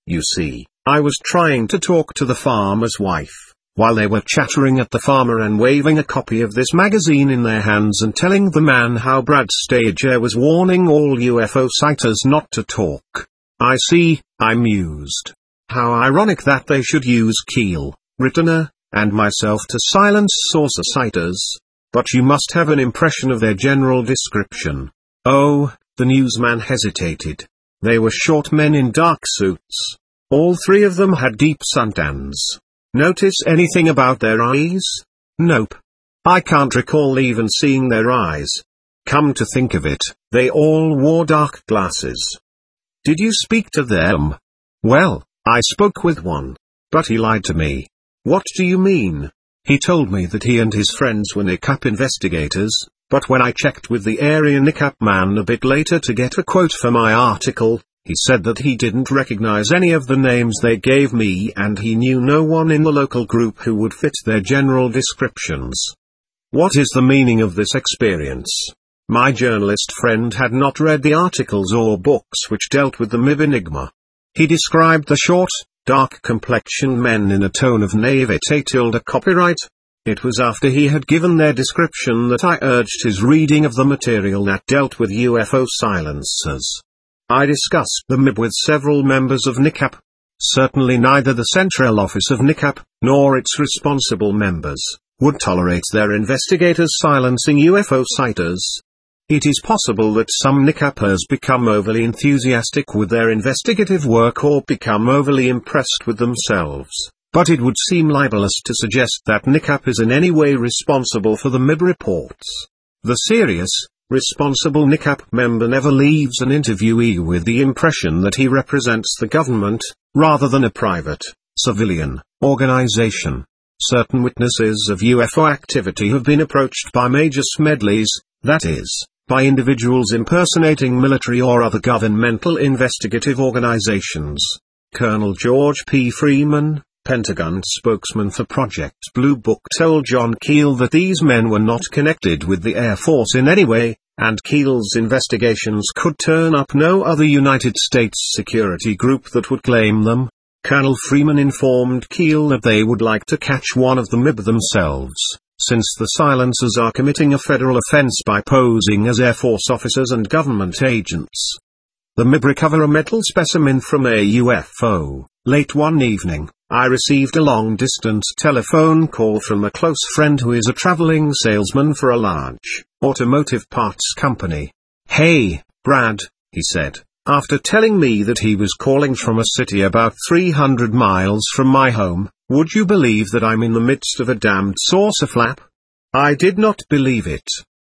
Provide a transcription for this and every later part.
You see, I was trying to talk to the farmer's wife, while they were chattering at the farmer and waving a copy of this magazine in their hands and telling the man how Brad Stager was warning all UFO sighters not to talk. I see, I mused. How ironic that they should use Keel, Rittner, and myself to silence saucer sighters. But you must have an impression of their general description. Oh, the newsman hesitated. They were short men in dark suits. All three of them had deep suntans. Notice anything about their eyes? Nope. I can't recall even seeing their eyes. Come to think of it, they all wore dark glasses. Did you speak to them? Well, I spoke with one. But he lied to me. What do you mean? He told me that he and his friends were NICAP investigators, but when I checked with the area NICAP man a bit later to get a quote for my article, he said that he didn't recognize any of the names they gave me and he knew no one in the local group who would fit their general descriptions. What is the meaning of this experience? My journalist friend had not read the articles or books which dealt with the MIB enigma. He described the short, dark-complexioned men in a tone of naivete tilde copyright. It was after he had given their description that I urged his reading of the material that dealt with UFO silencers. I discussed the MIB with several members of NICAP. Certainly neither the Central Office of NICAP, nor its responsible members, would tolerate their investigators silencing UFO sighters. It is possible that some NICAPers become overly enthusiastic with their investigative work or become overly impressed with themselves, but it would seem libelous to suggest that NICAP is in any way responsible for the MIB reports. The serious, responsible NICAP member never leaves an interviewee with the impression that he represents the government, rather than a private, civilian, organization. Certain witnesses of UFO activity have been approached by major Smedleys, that is, by individuals impersonating military or other governmental investigative organizations. Colonel George P. Freeman, Pentagon spokesman for Project Blue Book, told John Keel that these men were not connected with the Air Force in any way, and Keel's investigations could turn up no other United States security group that would claim them. Colonel Freeman informed Keel that they would like to catch one of the MIB themselves, since the silencers are committing a federal offense by posing as Air Force officers and government agents. The MIB recover a metal specimen from a UFO. Late one evening, I received a long-distance telephone call from a close friend who is a traveling salesman for a large automotive parts company. "Hey, Brad," he said, after telling me that he was calling from a city about 300 miles from my home, "would you believe that I'm in the midst of a damned saucer flap?" I did not believe it.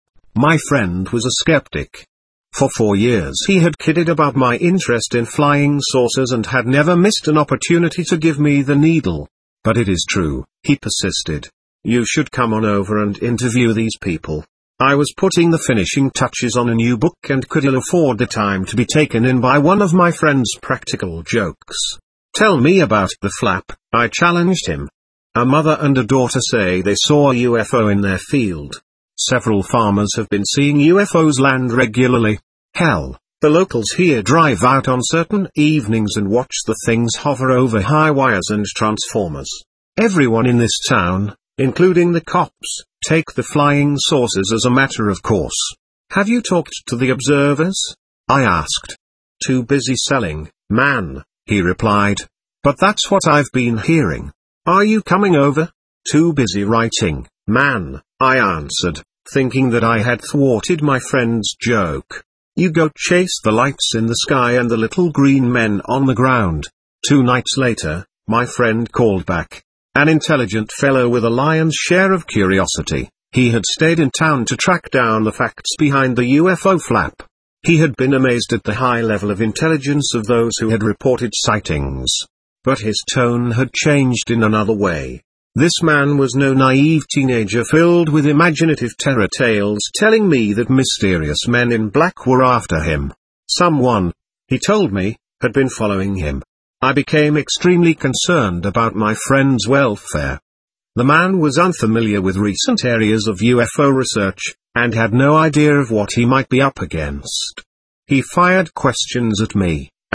My friend was a skeptic. For 4 years he had kidded about my interest in flying saucers and had never missed an opportunity to give me the needle. "But it is true," he persisted. "You should come on over and interview these people." I was putting the finishing touches on a new book and could ill afford the time to be taken in by one of my friend's practical jokes. "Tell me about the flap," I challenged him. "A mother and a daughter say they saw a UFO in their field. Several farmers have been seeing UFOs land regularly. Hell, the locals here drive out on certain evenings and watch the things hover over high wires and transformers. Everyone in this town, including the cops, take the flying saucers as a matter of course. Have you talked to the observers?" I asked. "Too busy selling, man," he replied. "But that's what I've been hearing. Are you coming over?" "Too busy writing, man," I answered, thinking that I had thwarted my friend's joke. "You go chase the lights in the sky and the little green men on the ground." 2 nights later, my friend called back. An intelligent fellow with a lion's share of curiosity, he had stayed in town to track down the facts behind the UFO flap. He had been amazed at the high level of intelligence of those who had reported sightings. But his tone had changed in another way. This man was no naive teenager filled with imaginative terror tales telling me that mysterious men in black were after him. Someone, he told me, had been following him. I became extremely concerned about my friend's welfare. The man was unfamiliar with recent areas of UFO research, and had no idea of what he might be up against. He fired questions at me,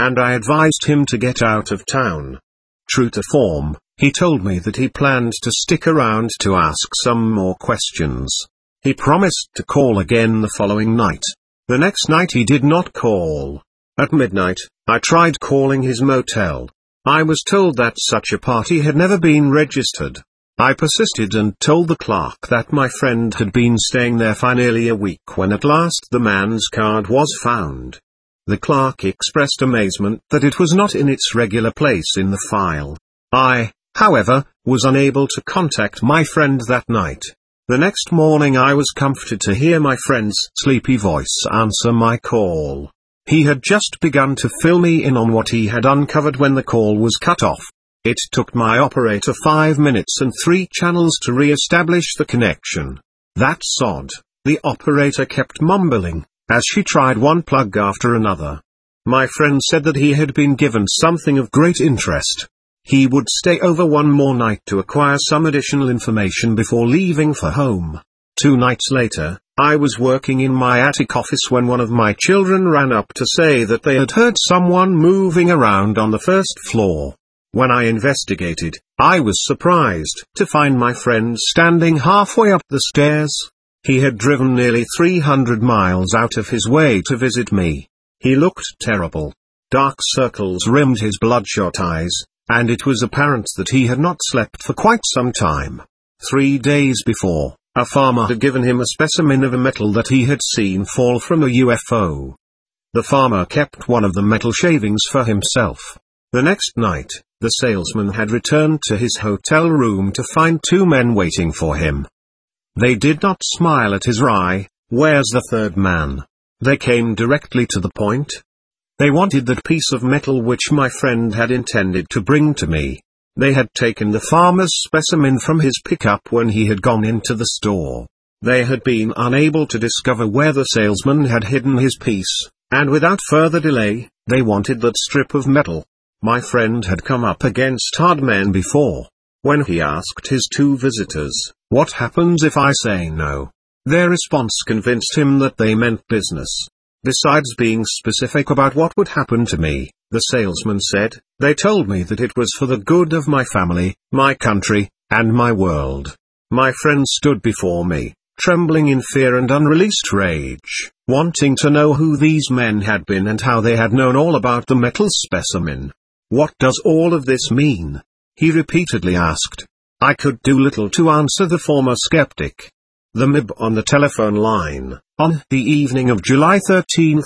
and I advised him to get out of town. True to form, he told me that he planned to stick around to ask some more questions. He promised to call again the following night. The next night he did not call. At midnight, I tried calling his motel. I was told that such a party had never been registered. I persisted and told the clerk that my friend had been staying there for nearly a week when at last the man's card was found. The clerk expressed amazement that it was not in its regular place in the file. I, however, was unable to contact my friend that night. The next morning I was comforted to hear my friend's sleepy voice answer my call. He had just begun to fill me in on what he had uncovered when the call was cut off. It took my operator 5 minutes and 3 channels to re-establish the connection. That sod, the operator kept mumbling, as she tried one plug after another. My friend said that he had been given something of great interest. He would stay over one more night to acquire some additional information before leaving for home. 2 nights later, I was working in my attic office when one of my children ran up to say that they had heard someone moving around on the first floor. When I investigated, I was surprised to find my friend standing halfway up the stairs. He had driven nearly 300 miles out of his way to visit me. He looked terrible. Dark circles rimmed his bloodshot eyes, and it was apparent that he had not slept for quite some time. 3 days before, a farmer had given him a specimen of a metal that he had seen fall from a UFO. The farmer kept one of the metal shavings for himself. The next night, the salesman had returned to his hotel room to find 2 men waiting for him. They did not smile at his wry, "Where's the third man?" They came directly to the point. They wanted that piece of metal which my friend had intended to bring to me. They had taken the farmer's specimen from his pickup when he had gone into the store. They had been unable to discover where the salesman had hidden his piece, and without further delay, they wanted that strip of metal. My friend had come up against hard men before. When he asked his 2 visitors, "What happens if I say no?" their response convinced him that they meant business. Besides being specific about what would happen to me, the salesman said, "They told me that it was for the good of my family, my country, and my world." My friend stood before me, trembling in fear and unreleased rage, wanting to know who these men had been and how they had known all about the metal specimen. "What does all of this mean?" he repeatedly asked. I could do little to answer the former skeptic. The MIB on the telephone line, on the evening of July 13,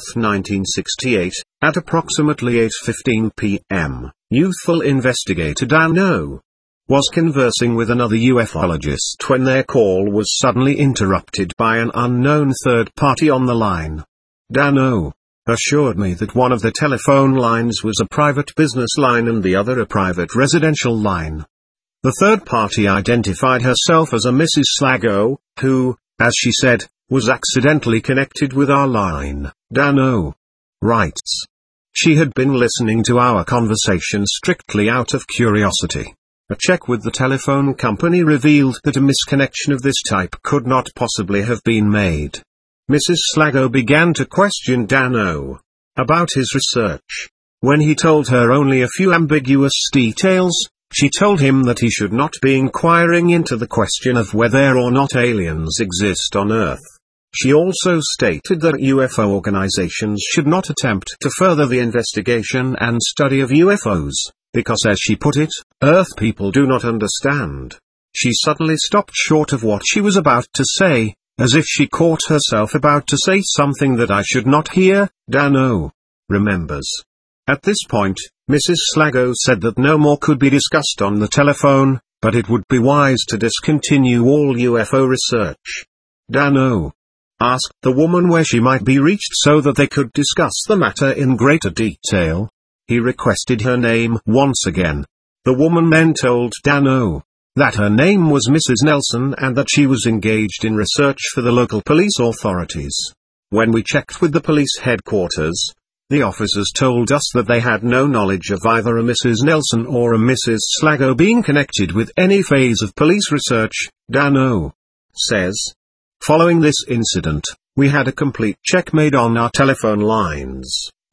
1968, at approximately 8:15 p.m., youthful investigator Dan O. was conversing with another ufologist when their call was suddenly interrupted by an unknown third party on the line. Dan O. assured me that one of the telephone lines was a private business line and the other a private residential line. The third party identified herself as a Mrs. Slago, who, as she said, was accidentally connected with our line. Dan O. writes. She had been listening to our conversation strictly out of curiosity. A check with the telephone company revealed that a misconnection of this type could not possibly have been made. Mrs. Slago began to question Dan O. about his research. When he told her only a few ambiguous details, she told him that he should not be inquiring into the question of whether or not aliens exist on Earth. She also stated that UFO organizations should not attempt to further the investigation and study of UFOs, because as she put it, Earth people do not understand. She suddenly stopped short of what she was about to say, as if she caught herself about to say something that I should not hear. Dan O. remembers. At this point, Mrs. Slago said that no more could be discussed on the telephone, but it would be wise to discontinue all UFO research. Dan O. asked the woman where she might be reached so that they could discuss the matter in greater detail. He requested her name once again. The woman then told Dan O. that her name was Mrs. Nelson and that she was engaged in research for the local police authorities. When we checked with the police headquarters, the officers told us that they had no knowledge of either a Mrs. Nelson or a Mrs. Slago being connected with any phase of police research, Dan O. says. Following this incident, we had a complete check made on our telephone lines,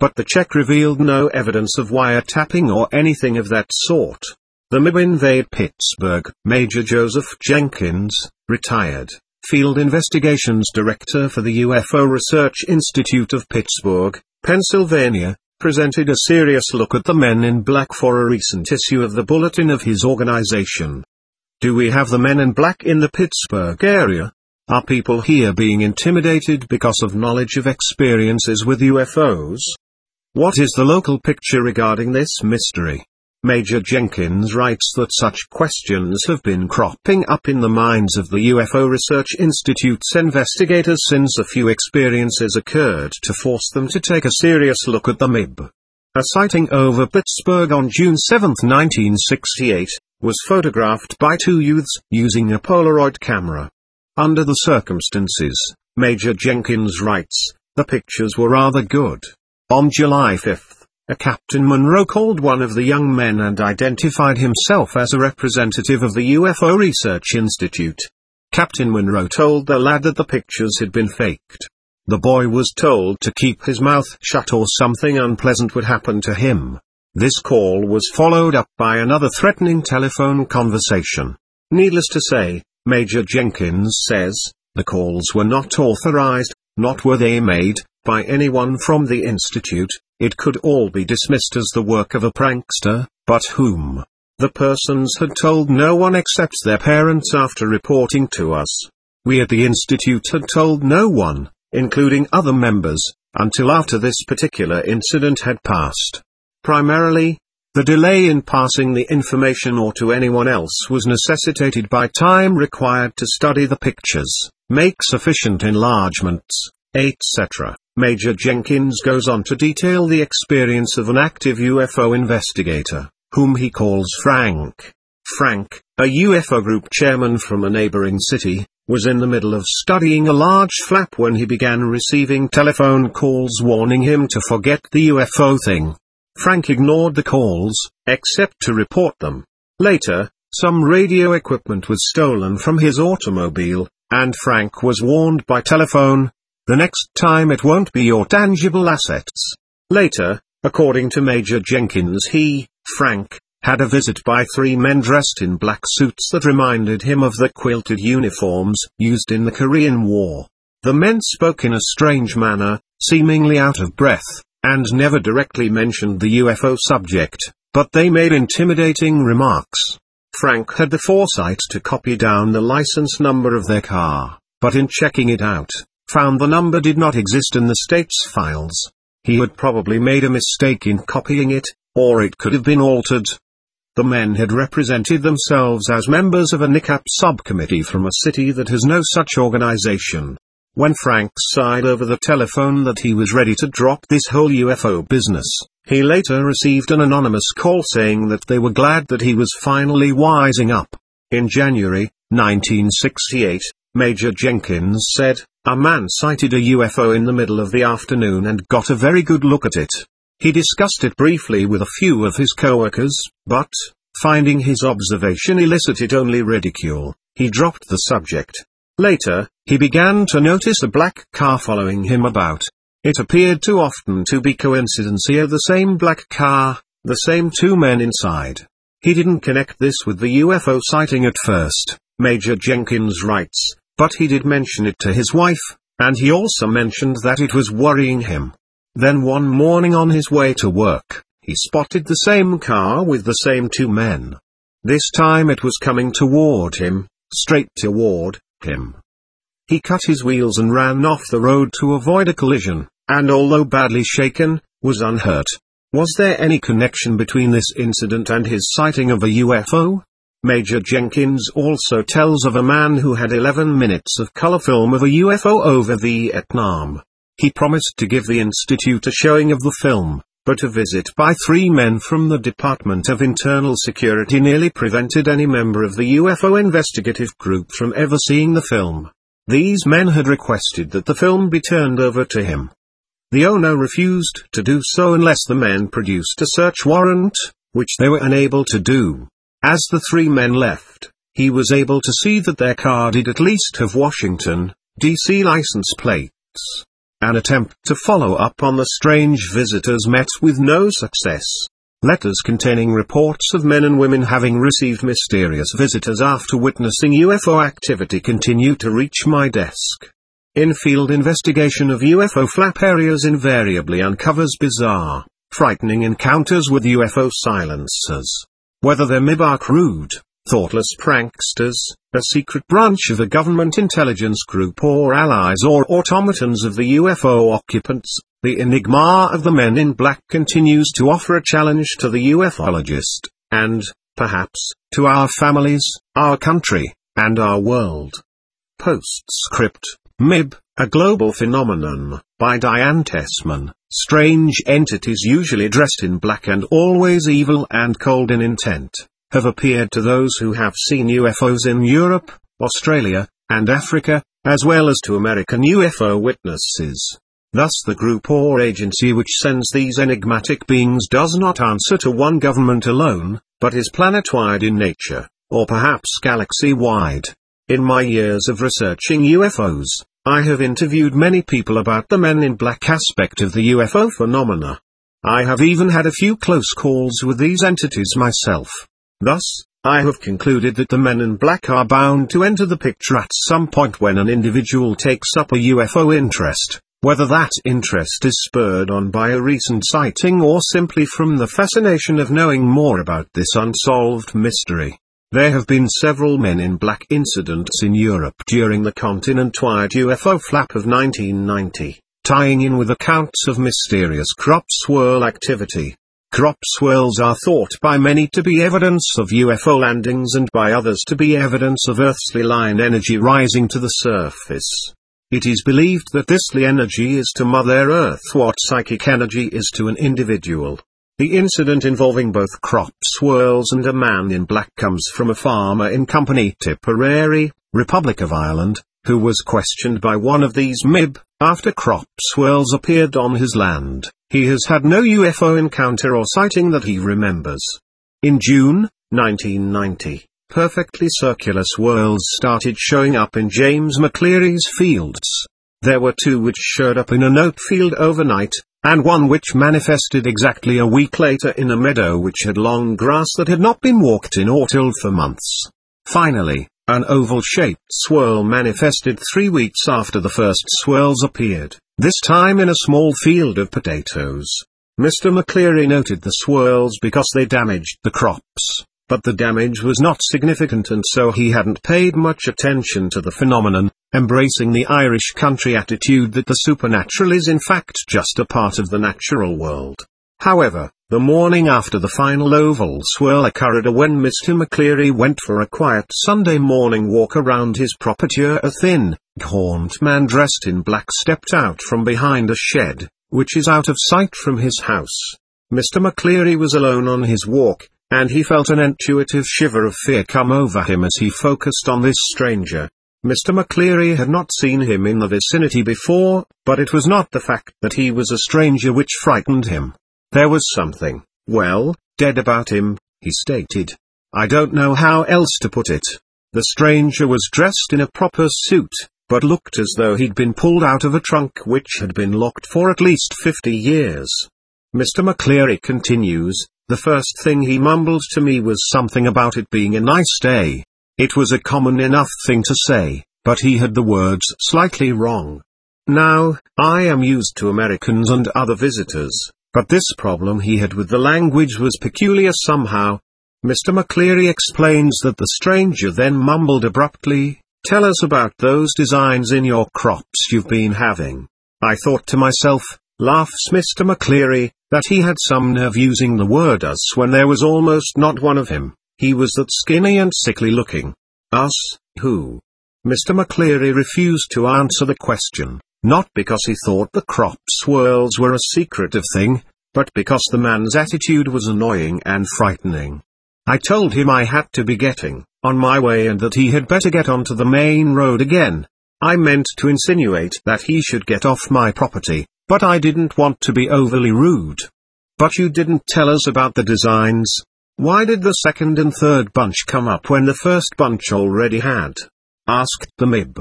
but the check revealed no evidence of wiretapping or anything of that sort. The MIB invade Pittsburgh. Major Joseph Jenkins, retired, Field Investigations Director for the UFO Research Institute of Pittsburgh, Pennsylvania, presented a serious look at the men in black for a recent issue of the bulletin of his organization. Do we have the men in black in the Pittsburgh area? Are people here being intimidated because of knowledge of experiences with UFOs? What is the local picture regarding this mystery? Major Jenkins writes that such questions have been cropping up in the minds of the UFO Research Institute's investigators since a few experiences occurred to force them to take a serious look at the MIB. A sighting over Pittsburgh on June 7, 1968, was photographed by two youths using a Polaroid camera. Under the circumstances, Major Jenkins writes, the pictures were rather good. On July 5, a Captain Monroe called one of the young men and identified himself as a representative of the UFO Research Institute. Captain Monroe told the lad that the pictures had been faked. The boy was told to keep his mouth shut or something unpleasant would happen to him. This call was followed up by another threatening telephone conversation. Needless to say, Major Jenkins says, the calls were not authorized, nor were they made by anyone from the Institute. It could all be dismissed as the work of a prankster, but whom? The persons had told no one except their parents after reporting to us. We at the Institute had told no one, including other members, until after this particular incident had passed. Primarily, the delay in passing the information or to anyone else was necessitated by time required to study the pictures, make sufficient enlargements, etc. Major Jenkins goes on to detail the experience of an active UFO investigator, whom he calls Frank. Frank, a UFO group chairman from a neighboring city, was in the middle of studying a large flap when he began receiving telephone calls warning him to forget the UFO thing. Frank ignored the calls, except to report them. Later, some radio equipment was stolen from his automobile, and Frank was warned by telephone, the next time it won't be your tangible assets. Later, according to Major Jenkins, Frank, had a visit by three men dressed in black suits that reminded him of the quilted uniforms used in the Korean War. The men spoke in a strange manner, seemingly out of breath, and never directly mentioned the UFO subject, but they made intimidating remarks. Frank had the foresight to copy down the license number of their car, but in checking it out, found the number did not exist in the state's files. He had probably made a mistake in copying it, or it could have been altered. The men had represented themselves as members of a NICAP subcommittee from a city that has no such organization. When Frank sighed over the telephone that he was ready to drop this whole UFO business, he later received an anonymous call saying that they were glad that he was finally wising up. In January 1968, Major Jenkins said, a man sighted a UFO in the middle of the afternoon and got a very good look at it. He discussed it briefly with a few of his coworkers, but, finding his observation elicited only ridicule, he dropped the subject. Later, he began to notice a black car following him about. It appeared too often to be coincidentia the same black car, the same two men inside. He didn't connect this with the UFO sighting at first, Major Jenkins writes, but he did mention it to his wife, and he also mentioned that it was worrying him. Then one morning on his way to work, he spotted the same car with the same two men. This time it was coming toward him, straight toward him. He cut his wheels and ran off the road to avoid a collision, and although badly shaken, was unhurt. Was there any connection between this incident and his sighting of a UFO? Major Jenkins also tells of a man who had 11 minutes of color film of a UFO over Vietnam. He promised to give the Institute a showing of the film, but a visit by three men from the Department of Internal Security nearly prevented any member of the UFO investigative group from ever seeing the film. These men had requested that the film be turned over to him. The owner refused to do so unless the men produced a search warrant, which they were unable to do. As the three men left, he was able to see that their car did at least have Washington, D.C. license plates. An attempt to follow up on the strange visitors met with no success. Letters containing reports of men and women having received mysterious visitors after witnessing UFO activity continue to reach my desk. In-field investigation of UFO flap areas invariably uncovers bizarre, frightening encounters with UFO silencers. Whether they're MIB are crude, thoughtless pranksters, a secret branch of a government intelligence group or allies or automatons of the UFO occupants, the enigma of the men in black continues to offer a challenge to the ufologist, and, perhaps, to our families, our country, and our world. Postscript, MIB, A Global Phenomenon, by Diane Tessman. Strange entities usually dressed in black and always evil and cold in intent, have appeared to those who have seen UFOs in Europe, Australia, and Africa, as well as to American UFO witnesses. Thus the group or agency which sends these enigmatic beings does not answer to one government alone, but is planet-wide in nature, or perhaps galaxy-wide. In my years of researching UFOs, I have interviewed many people about the men in black aspect of the UFO phenomena. I have even had a few close calls with these entities myself. Thus, I have concluded that the men in black are bound to enter the picture at some point when an individual takes up a UFO interest, whether that interest is spurred on by a recent sighting or simply from the fascination of knowing more about this unsolved mystery. There have been several men in black incidents in Europe during the continent-wide UFO flap of 1990, tying in with accounts of mysterious crop swirl activity. Crop swirls are thought by many to be evidence of UFO landings and by others to be evidence of earthly line energy rising to the surface. It is believed that this energy is to Mother Earth what psychic energy is to an individual. The incident involving both crop swirls and a man in black comes from a farmer in Company Tipperary, Republic of Ireland, who was questioned by one of these MIB, after crop swirls appeared on his land. He has had no UFO encounter or sighting that he remembers. In June, 1990, perfectly circular swirls started showing up in James McCleary's fields. There were two which showed up in an oat field overnight, and one which manifested exactly a week later in a meadow which had long grass that had not been walked in or tilled for months. Finally, an oval-shaped swirl manifested 3 weeks after the first swirls appeared, this time in a small field of potatoes. Mr. McCleary noted the swirls because they damaged the crops, but the damage was not significant and so he hadn't paid much attention to the phenomenon, embracing the Irish country attitude that the supernatural is in fact just a part of the natural world. However, the morning after the final oval swirl occurred when Mr. McCleary went for a quiet Sunday morning walk around his property, a thin, gaunt man dressed in black stepped out from behind a shed, which is out of sight from his house. Mr. McCleary was alone on his walk, and he felt an intuitive shiver of fear come over him as he focused on this stranger. Mr. McCleary had not seen him in the vicinity before, but it was not the fact that he was a stranger which frightened him. There was something, well, dead about him, he stated. I don't know how else to put it. The stranger was dressed in a proper suit, but looked as though he'd been pulled out of a trunk which had been locked for at least 50 years. Mr. McCleary continues, the first thing he mumbled to me was something about it being a nice day. It was a common enough thing to say, but he had the words slightly wrong. Now, I am used to Americans and other visitors, but this problem he had with the language was peculiar somehow. Mr. McCleary explains that the stranger then mumbled abruptly, tell us about those designs in your crops you've been having. I thought to myself, laughs Mr. McCleary, that he had some nerve using the word us when there was almost not one of him. He was that skinny and sickly looking. Us, who? Mr. McCleary refused to answer the question, not because he thought the crop swirls were a secretive thing, but because the man's attitude was annoying and frightening. I told him I had to be getting on my way and that he had better get onto the main road again. I meant to insinuate that he should get off my property, but I didn't want to be overly rude. But you didn't tell us about the designs. Why did the second and third bunch come up when the first bunch already had? Asked the MIB.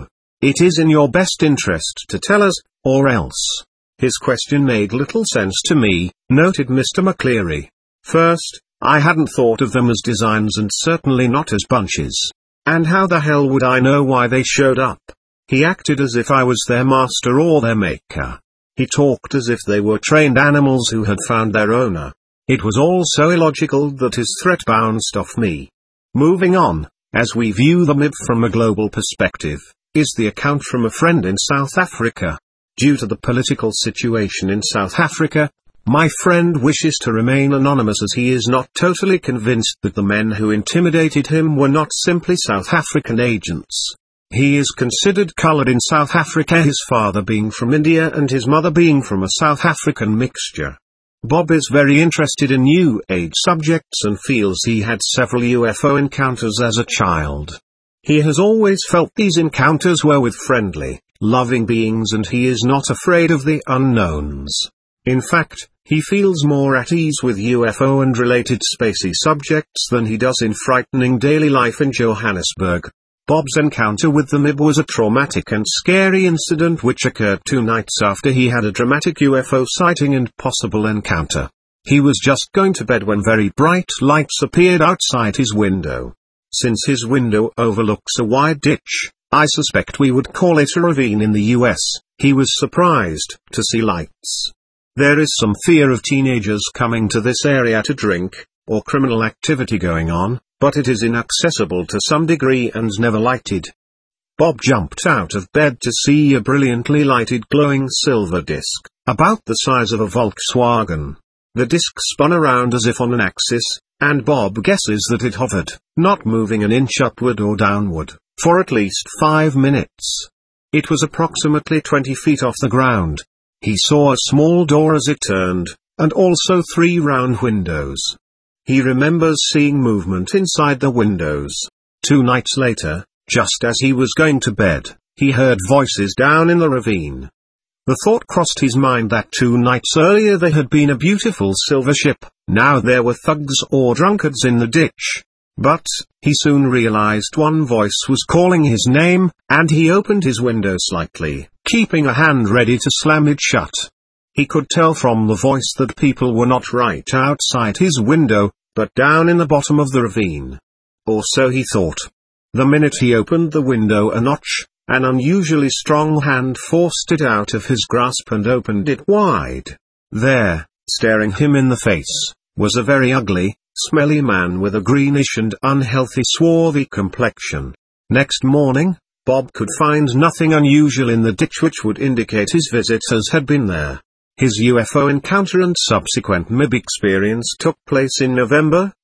It is in your best interest to tell us, or else. His question made little sense to me, noted Mr. McCleary. First, I hadn't thought of them as designs and certainly not as bunches. And how the hell would I know why they showed up? He acted as if I was their master or their maker. He talked as if they were trained animals who had found their owner. It was all so illogical that his threat bounced off me. Moving on, as we view the MIB from a global perspective, is the account from a friend in South Africa. Due to the political situation in South Africa, my friend wishes to remain anonymous as he is not totally convinced that the men who intimidated him were not simply South African agents. He is considered colored in South Africa, his father being from India and his mother being from a South African mixture. Bob is very interested in New Age subjects and feels he had several UFO encounters as a child. He has always felt these encounters were with friendly, loving beings and he is not afraid of the unknowns. In fact, he feels more at ease with UFO and related spacey subjects than he does in frightening daily life in Johannesburg. Bob's encounter with the MIB was a traumatic and scary incident which occurred 2 nights after he had a dramatic UFO sighting and possible encounter. He was just going to bed when very bright lights appeared outside his window. Since his window overlooks a wide ditch, I suspect we would call it a ravine in the US, he was surprised to see lights. There is some fear of teenagers coming to this area to drink, or criminal activity going on, but it is inaccessible to some degree and never lighted. Bob jumped out of bed to see a brilliantly lighted glowing silver disc, about the size of a Volkswagen. The disc spun around as if on an axis, and Bob guesses that it hovered, not moving an inch upward or downward, for at least 5 minutes. It was approximately 20 feet off the ground. He saw a small door as it turned, and also 3 round windows. He remembers seeing movement inside the windows. 2 nights later, just as he was going to bed, he heard voices down in the ravine. The thought crossed his mind that 2 nights earlier there had been a beautiful silver ship, now there were thugs or drunkards in the ditch. But, he soon realized one voice was calling his name, and he opened his window slightly, keeping a hand ready to slam it shut. He could tell from the voice that people were not right outside his window, but down in the bottom of the ravine. Or so he thought. The minute he opened the window a notch, an unusually strong hand forced it out of his grasp and opened it wide. There, staring him in the face, was a very ugly, smelly man with a greenish and unhealthy swarthy complexion. Next morning, Bob could find nothing unusual in the ditch which would indicate his visitors had been there. His UFO encounter and subsequent MIB experience took place in November,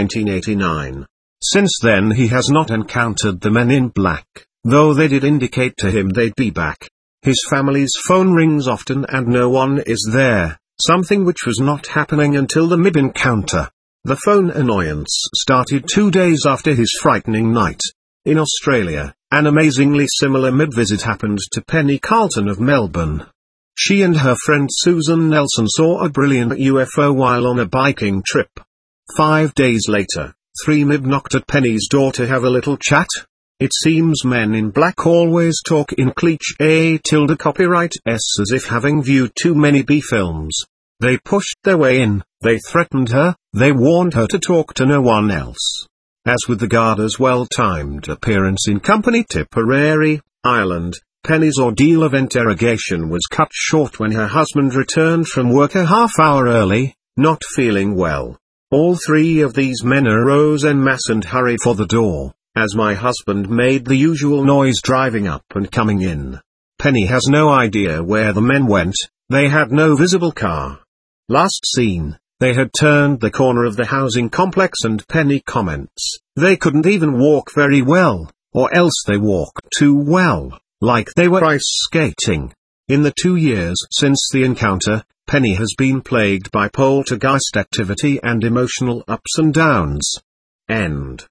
1989. Since then he has not encountered the men in black, though they did indicate to him they'd be back. His family's phone rings often and no one is there, something which was not happening until the MIB encounter. The phone annoyance started 2 days after his frightening night. In Australia, an amazingly similar MIB visit happened to Penny Carlton of Melbourne. She and her friend Susan Nelson saw a brilliant UFO while on a biking trip. 5 days later, 3 MIB knocked at Penny's door to have a little chat. It seems men in black always talk in cliché copyright S as if having viewed too many B films. They pushed their way in, they threatened her, they warned her to talk to no one else. As with the Garda's well-timed appearance in Company Tipperary, Ireland, Penny's ordeal of interrogation was cut short when her husband returned from work a half-hour early, not feeling well. All 3 of these men arose en masse and hurried for the door, as my husband made the usual noise driving up and coming in. Penny has no idea where the men went, they had no visible car. Last seen, they had turned the corner of the housing complex and Penny comments, they couldn't even walk very well, or else they walked too well, like they were ice skating. In the 2 years since the encounter, Penny has been plagued by poltergeist activity and emotional ups and downs. End.